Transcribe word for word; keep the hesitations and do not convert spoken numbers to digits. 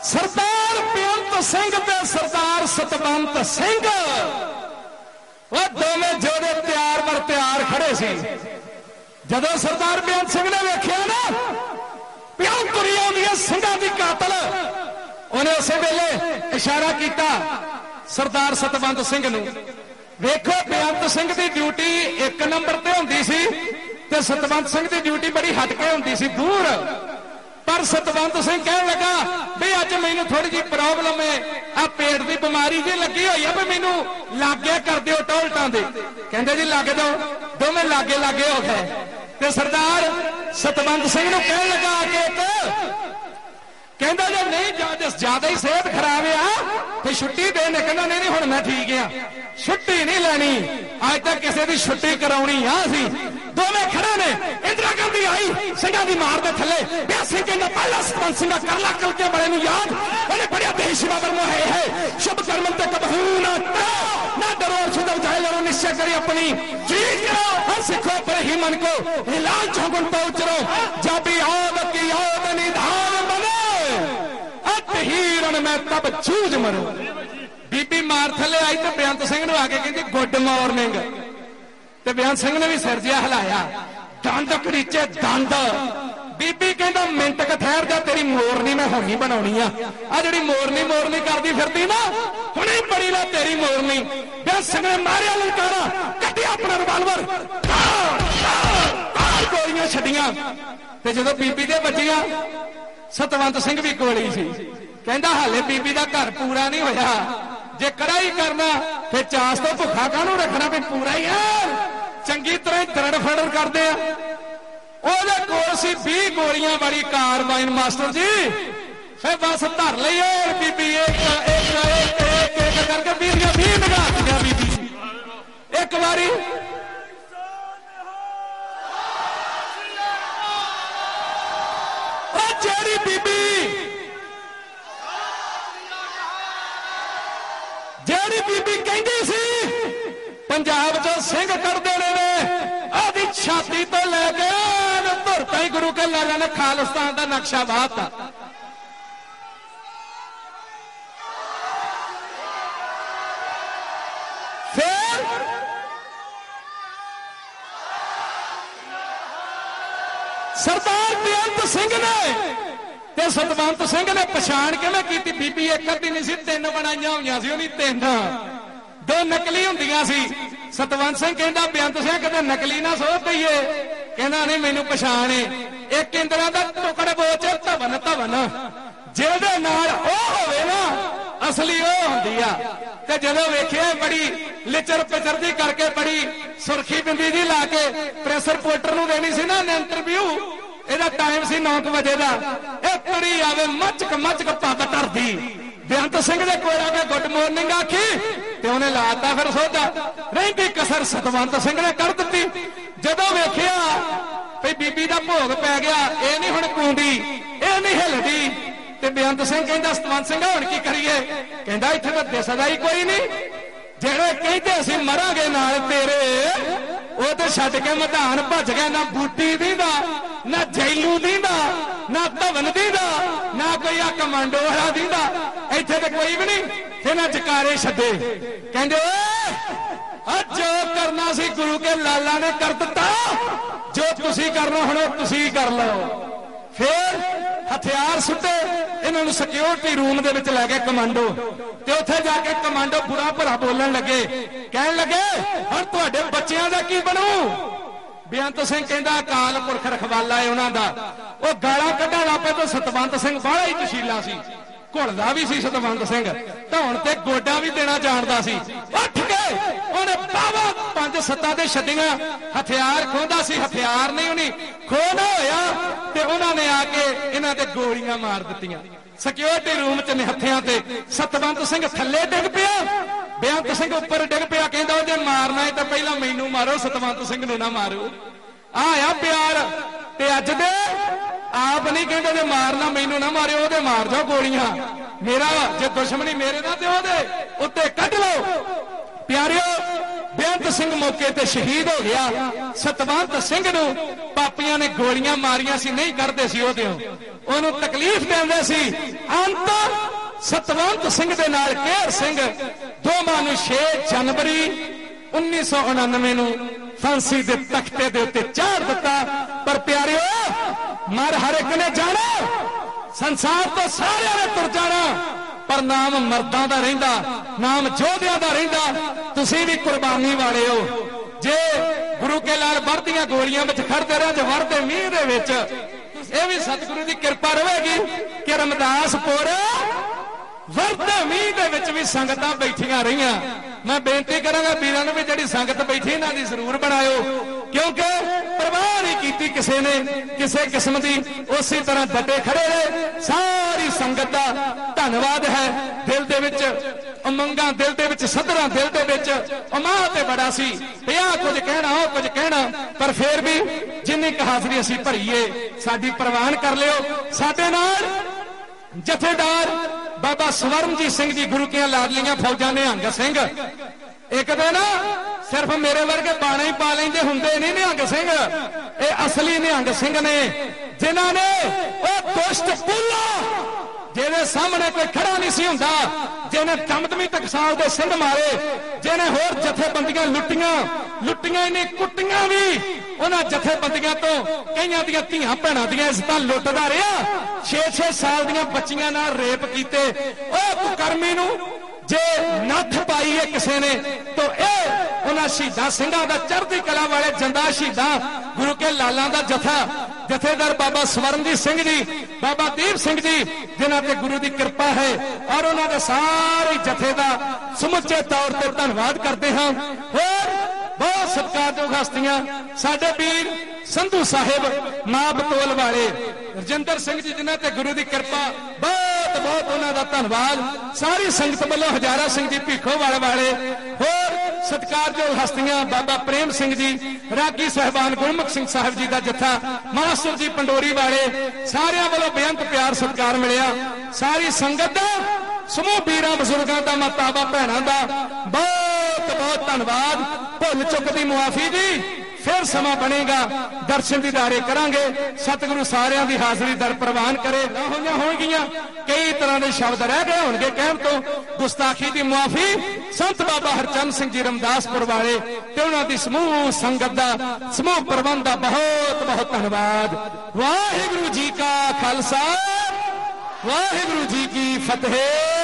सरदार बेअंत सिंह ते सरदार सतवंत सिंह वो दोवें जोड़े तैयार पर तैयार खड़े सी। जदों सरदार बेअंत सिंह ने वेख्या ना प्यार तुरी आउंदी है सिंघां दी कातल, उन्हें उस वेले इशारा किया सरदार सतवंत सिंह नूं। वेखो बेअंत सिंह की ड्यूटी एक नंबर ते हुंदी सी ते सतवंत सिंह की ड्यूटी बड़ी हटके हुंदी सी, दूर। पर सतवंत सिंह कहने लगा भी अज मैनू थोड़ी जी प्रॉब्लम है, आ पेट की बीमारी जी लगी हुई है, भी मैनू लागे कर दिओ टोलटां दे। कहंदे जी लागे दो, दोवें लागे लागे हो गए ते सरदार सतवंत सिंह नूं कहने लगा कि कहंदा जे नहीं ज्यादा ही सेहत खराब आ ते छुट्टी देने। कहंदा नहीं नहीं हुण मैं ठीक आ, छुट्टी नहीं लैनी, अज तक किसी की छुट्टी कराउणी आ सी। दोवें खड़े ने, इंदिरा गांधी आई सिंघां दी मार दे थले, बेअंत सिंह कहंदा पहला सतवंत सिंह कर ला कलके बड़े नूं याद, उहने बड़िया देश सेवा बरमो है है शुभ कर्म ते कबहू ना ना डरो सुधर जाए जरो निश्चय करी अपनी जीत करो हर सिखो पर ही मन को हिलाल चौगुन तो उचरो जब याद की याद निधान बने हिरण मैं तब चूज मरूं। बीबी मार थले आई तो बेअंत सिंह नूं आके कहंदी गुड मॉर्निंग, ते बेअंत सिंह ने भी सिर जिहा हिलाया, दंद कड़ीचे दंद। बीबी कहंदा मिंट क ठहर जा, तेरी मोरनी मैं हुणी बनाउणी आ, आ जिहड़ी मोरनी मोरनी करदी फिरदी ना हुणे बड़ी ना तेरी मोरनी। बेअंत सिंह ने मारिया ललकारा, कड्डिया अपना रिवाल्वर, गोलियां छड्डियां ते जदों बीबी दे बजियां सतवंत सिंह भी कोली सी। कहंदा हाले बीबी दा घर पूरा नहीं होया, जे कड़ाई करना फिर चास तो भुखा काहनूं रखना, भी पूरा ही है चंगी तरह दरड़ फड़ड़ करदे आ। ओहदे कोल सी बीस गोलियां वाली कारबाइन मास्टर जी, फिर बस धर लईए बीबी एक एक एक एक एक करके बीस दियां बीस निगाह दियां बीबी एक बारी जेड़ी बीबी जेड़ी बीबी कहंदी सी पंजाब चो सिंह कढ़ देने ने, आदी छाती तो लैके धुर ताईं गुरु के लाला ने खालिस्तान का नक्शा बाता। फिर सरदार बेअंत सिंह ने ते सतवंत सिंह ने पछाण किवें कीती, बीबी एक अद्धी नहीं सी, तीन बनाईयां होईयां सी, उहदी तीन दो नकली हुंदियां सी। सतवंत सिंह कहंदा बेअंत सिंह कदे नकली ना सोच दईए, कहंदा नहीं मैनूं पछाण है, एक इंदिरा दा टुकड़ बोच धवन धवन जिहदे नाल ओह होवे ना असली ओह हुंदी आ। ते जदों वेखिआ बड़ी लिचर पिचरदी करके बड़ी सुरखी बिंदी जी ला के प्रेस रिपोर्टर नूं देनी सी ना इंटरव्यू, ਇਹਦਾ टाइम सी नौ बजे का, ਇਹ ਤੁਰੀ ਆਵੇ ਮਚਕ ਮਚਕ ਪੱਬ ਧਰਦੀ। बेअंत सिंह ਦੇ ਕੋਲ ਆ ਕੇ ਗੁੱਡ ਮਾਰਨਿੰਗ ਆਖੀ ਤੇ ਉਹਨੇ ਲਾਤਾ ਫਿਰ ਸੋਧਾ, ਰਹਿੰਦੀ ਕਸਰ ਸਤਵੰਤ ਸਿੰਘ ਨੇ ਕਰ ਦਿੱਤੀ। ਜਦੋਂ ਵੇਖਿਆ ਵੀ ਬੀਬੀ ਦਾ ਭੋਗ ਪੈ ਗਿਆ, ਇਹ ਨਹੀਂ ਹੁਣ ਕੂੰਦੀ, ਇਹ ਨਹੀਂ ਹਿਲਦੀ, ਤੇ बेअंत सिंह ਕਹਿੰਦਾ ਸਤਵੰਤ ਸਿੰਘ ਹੁਣ ਕੀ ਕਰੀਏ? ਕਹਿੰਦਾ ਇੱਥੇ ਤਾਂ ਦਿਸਦਾ ਹੀ ਕੋਈ ਨਹੀਂ, ਜਿਹੜੇ ਕਹਿੰਦੇ ਅਸੀਂ ਮਰਾਂਗੇ ਨਾਲ ਤੇਰੇ ਉਹ ਤੇ ਛੱਡ ਕੇ ਮੈਦਾਨ ਭੱਜ ਗਿਆ, ਨਾ ਬੂਟੀ ਦੀ ਦਾ ਨਾ ਜੈਲੂ ਦੀ ਦਾ ਨਾ ਧਵਨ ਦੀ ਦਾ ਨਾ ਕੋਈ ਆ ਕਮਾਂਡੋ ਵਾਲਾ ਦੀ ਦਾ, ਇੱਥੇ ਤੇ ਕੋਈ ਵੀ ਨਹੀਂ। ਫਿਰ ਨਾ ਜਕਾਰੇ ਛੱਡੇ, ਕਹਿੰਦੇ ਓਏ ਜੋ ਕਰਨਾ ਸੀ ਗੁਰੂ ਕੇ ਲਾਲਾ ਨੇ ਕਰ ਦਿੱਤਾ, ਜੋ ਤੁਸੀਂ ਕਰਨਾ ਹੁਣ ਤੁਸੀਂ ਕਰ ਲਓ। फिर हथियार सुटे, इन्होंने सिक्योरिटी रूम दे विच लै गए कमांडो, ते उत्थे जाके कमांडो बुरा भरा बोलन लगे, कहन लगे हुण तुहाडे बच्चियां दा की बनू? बेअंत सिंह कहंदा अकाल पुरख रखवाला है उन्हां दा। ओह गालां कढण लग पे तो सतवंत सिंह बाहला ही जशीला सी, घुलदा भी सी सतवंत सिंह, धौण ते गोडा भी देना जाणदा सी। उठ के उहने बावा पंज सत्तां ते छड्डियां, हथियार खोंदा सी, हथियार नहीं उहनी खोना होया ते उन्होंने आके इन्हां ते गोलियां मार दित्तियां। सिक्योरिटी रूम च निहत्थियां ते सतवंत सिंह थल्ले डिग पिया, बेअंत सिंह उपर डिग पिया, कहंदा जे मारना है तो पहला मैनू मारो, सतवंत सिंह नूं ना मारो। आया प्यार ते अज दे आप नहीं कहते जे मारना मैनू ना मारियो, ओहदे मार जाओ गोलियां, मेरा जे दुश्मनी मेरे दा ते ओहदे उत्ते कढ लो। प्यारियो ਬੇਅੰਤ ਸਿੰਘ ਮੌਕੇ ਤੇ ਸ਼ਹੀਦ ਹੋ ਗਿਆ। ਸਤਵੰਤ ਸਿੰਘ ਨੂੰ ਪਾਪੀਆਂ ਨੇ ਗੋਲੀਆਂ ਮਾਰੀਆਂ ਸੀ, ਨਹੀਂ ਕਰਦੇ ਸੀ ਉਹਦੇ, ਉਹਨੂੰ ਤਕਲੀਫ ਦਿੰਦੇ ਸੀ। ਅੰਤ ਸਤਵੰਤ ਸਿੰਘ ਦੇ ਨਾਲ ਕੇਹਰ ਸਿੰਘ ਦੋਵਾਂ ਨੂੰ ਛੇ ਜਨਵਰੀ ਉੱਨੀ ਸੌ ਉਣਾਨਵੇਂ ਨੂੰ ਫਾਂਸੀ ਦੇ ਤਖਤੇ ਦੇ ਉੱਤੇ ਚਾੜ ਦਿੱਤਾ। ਪਰ ਪਿਆਰਿਓ, ਮਰ ਹਰ ਇੱਕ ਨੇ ਜਾਣਾ, ਸੰਸਾਰ ਤੋਂ ਸਾਰਿਆਂ ਨੇ ਤੁਰ ਜਾਣਾ, ਪਰ ਨਾਮ ਮਰਦਾਂ ਦਾ ਰਹਿੰਦਾ, ਨਾਮ ਯੋਧਿਆਂ ਦਾ ਰਹਿੰਦਾ। ਤੁਸੀਂ ਵੀ ਕੁਰਬਾਨੀ ਵਾਲੇ ਹੋ। ਜੇ ਗੁਰੂ ਕੇ ਲਾਲ ਵਰਦੀਆਂ ਗੋਲੀਆਂ ਵਿੱਚ ਖੜਦੇ ਰਹੇ, ਜੇ ਵਰਦੇ ਮੀਂਹ ਦੇ ਵਿੱਚ, ਇਹ ਵੀ ਸਤਿਗੁਰੂ ਦੀ ਕਿਰਪਾ ਰਹੇਗੀ ਕਿ ਰਮਦਾਸਪੁਰ ਵਰਦੇ ਮੀਂਹ ਦੇ ਵਿੱਚ ਵੀ ਸੰਗਤਾਂ ਬੈਠੀਆਂ ਰਹੀਆਂ। ਮੈਂ ਬੇਨਤੀ ਕਰਾਂਗਾ ਵੀਰਾਂ ਨੂੰ ਵੀ ਜਿਹੜੀ ਸੰਗਤ ਬੈਠੀ ਇਹਨਾਂ ਦੀ ਜ਼ਰੂਰ ਬਣਾਇਓ, ਕਿਉਂਕਿ ਪਰਵਾਹ ਨਹੀਂ ਕੀਤੀ ਕਿਸੇ ਨੇ ਕਿਸੇ ਕਿਸਮ ਦੀ, ਉਸੇ ਤਰ੍ਹਾਂ ਡਟੇ ਖੜੇ ਰਹੇ। ਸਾਰੀ ਸੰਗਤ ਦਾ ਧੰਨਵਾਦ ਹੈ। ਦਿਲ ਦੇ ਵਿੱਚ ਉਮੰਗਾਂ, ਦਿਲ ਦੇ ਵਿੱਚ ਸਦਰਾਂ, ਦਿਲ ਦੇ ਵਿੱਚ ਉਮਾਹ ਤੇ ਬੜਾ ਸੀ, ਪਿਆ ਕੁਝ ਕਹਿਣਾ, ਉਹ ਕੁਝ ਕਹਿਣਾ, ਪਰ ਫੇਰ ਵੀ ਜਿੰਨੀ ਕੁ ਹਾਜ਼ਰੀ ਅਸੀਂ ਭਰੀਏ ਸਾਡੀ ਪ੍ਰਵਾਨ ਕਰ ਲਿਓ। ਸਾਡੇ ਨਾਲ ਜਥੇਦਾਰ ਬਾਬਾ ਸਵਰਨਜੀਤ ਸਿੰਘ ਜੀ, ਗੁਰੂ ਕੀਆਂ ਲਾਡਲੀਆਂ ਫੌਜਾਂ ਨਿਹੰਗ ਸਿੰਘ। ਇੱਕ ਦਿਨ ਸਿਰਫ ਮੇਰੇ ਵਰਗੇ ਬਾਣੇ ਹੀ ਪਾ ਲੈਂਦੇ ਹੁੰਦੇ ਨਹੀਂ ਨਿਹੰਗ ਸਿੰਘ, ਇਹ ਅਸਲੀ ਨਿਹੰਗ ਸਿੰਘ ਨੇ, ਜਿਨ੍ਹਾਂ ਨੇ ਉਹ ਦੁਸ਼ਟ ਪੁੱਲਾ ਜਿਹਦੇ ਸਾਹਮਣੇ ਕੋਈ ਖੜਾ ਨਹੀਂ ਸੀ ਹੁੰਦਾ, ਜਿਹਨੇ ਦਮਦਮੀ ਟਕਸਾਲ ਦੇ ਸਿੰਧ ਮਾਰੇ, ਜਿਹਨੇ ਹੋਰ ਜਥੇਬੰਦੀਆਂ ਲੁੱਟੀਆਂ ਲੁੱਟੀਆਂ ਇਹਨੇ ਕੁੱਟੀਆਂ ਵੀ, ਉਹਨਾਂ ਜਥੇਬੰਦੀਆਂ ਤੋਂ ਕਈਆਂ ਦੀਆਂ ਧੀਆਂ ਭੈਣਾਂ ਦੀਆਂ ਇੱਜ਼ਤਾਂ ਲੁੱਟਦਾ ਰਿਹਾ। ਛੇ ਛੇ ਸਾਲ ਦੀਆਂ ਬੱਚੀਆਂ ਨਾਲ ਰੇਪ ਕੀਤੇ। ਉਹ ਕੁਕਰਮੀ ਨੂੰ ਜੇ ਨੱਥ ਪਾਈ ਹੈ ਕਿਸੇ ਨੇ, ਤਾਂ ਇਹ ਉਹਨਾਂ ਸ਼ਹੀਦਾਂ ਸਿੰਘਾਂ ਦਾ, ਚੜ੍ਹਦੀ ਕਲਾ ਵਾਲੇ ਜੰਦਾ ਸ਼ਹੀਦਾਂ ਗੁਰੂ ਕੇ ਲਾਲਾਂ ਦਾ ਜਥਾ, ਜਥੇਦਾਰ ਬਾਬਾ ਸਵਰਨਜੀਤ ਸਿੰਘ ਜੀ, ਬਾਬਾ ਦੀਪ ਸਿੰਘ ਜੀ, ਜਿਨ੍ਹਾਂ ਤੇ ਗੁਰੂ ਦੀ ਕਿਰਪਾ ਹੈ, ਔਰ ਉਹਨਾਂ ਦੇ ਸਾਰੇ ਜਥੇ ਦਾ ਸਮੁੱਚੇ ਤੌਰ ਤੇ ਧੰਨਵਾਦ ਕਰਦੇ ਹਾਂ। ਹੋਰ ਬਹੁਤ ਸਤਿਕਾਰਯੋਗ ਹਸਤੀਆਂ, ਸਾਡੇ ਵੀਰ ਸੰਧੂ ਸਾਹਿਬ ਮਾਂ ਬਤੌਲ ਵਾਲੇ, ਰਜਿੰਦਰ ਸਿੰਘ ਜੀ, ਜਿਨ੍ਹਾਂ ਤੇ ਗੁਰੂ ਦੀ ਕਿਰਪਾ, ਬਹੁਤ ਬਹੁਤ ਉਹਨਾਂ ਦਾ ਧੰਨਵਾਦ। ਸਾਰੀ ਸੰਗਤ ਵੱਲੋਂ ਹਜ਼ਾਰਾ ਸਿੰਘ ਜੀ ਭੀਖੋਵਾਲ ਵਾਲੇ, ਹੋਰ ਸਤਿਕਾਰਯੋਗ ਹਸਤੀਆਂ ਬਾਬਾ ਪ੍ਰੇਮ ਸਿੰਘ ਜੀ, ਰਾਗੀ ਸਾਹਿਬਾਨ ਗੁਰਮੁਖ ਸਿੰਘ ਸਾਹਿਬ ਜੀ ਦਾ ਜਥਾ, ਮਾਸਟਰ ਜੀ ਪੰਡੋਰੀ ਵਾਲੇ, ਸਾਰਿਆਂ ਵੱਲੋਂ ਬੇਅੰਤ ਪਿਆਰ ਸਤਿਕਾਰ ਮਿਲਿਆ। ਸਾਰੀ ਸੰਗਤ ਦਾ, ਸਮੂਹ ਵੀਰਾਂ ਬਜ਼ੁਰਗਾਂ ਦਾ, ਮਾਤਾਵਾਂ ਭੈਣਾਂ ਦਾ ਬਹੁਤ ਬਹੁਤ ਧੰਨਵਾਦ। ਭੁੱਲ ਚੁੱਕ ਦੀ ਮੁਆਫੀ ਜੀ, ਫਿਰ ਸਮਾਂ ਬਣੇਗਾ, ਦਰਸ਼ਨ ਦੀਦਾਰੇ ਕਰਾਂਗੇ। ਸਤਿਗੁਰੂ ਸਾਰਿਆਂ ਦੀ ਹਾਜ਼ਰੀ ਦਰ ਪ੍ਰਵਾਨ ਕਰੇ। ਹੋਈਆਂ ਹੋਣਗੀਆਂ ਕਈ ਤਰ੍ਹਾਂ ਦੇ ਸ਼ਬਦ ਰਹਿ ਗਏ ਹੋਣਗੇ ਕਹਿਣ ਤੋਂ, ਗੁਸਤਾਖੀ ਦੀ ਮੁਆਫੀ। ਸੰਤ ਬਾਬਾ ਹਰਚੰਦ ਸਿੰਘ ਜੀ ਰਮਦਾਸਪੁਰ ਵਾਲੇ ਤੇ ਉਹਨਾਂ ਦੀ ਸਮੂਹ ਸੰਗਤ ਦਾ, ਸਮੂਹ ਪ੍ਰਬੰਧ ਦਾ ਬਹੁਤ ਬਹੁਤ ਧੰਨਵਾਦ। ਵਾਹਿਗੁਰੂ ਜੀ ਕਾ ਖਾਲਸਾ, ਵਾਹਿਗੁਰੂ ਜੀ ਕੀ ਫਤਿਹ।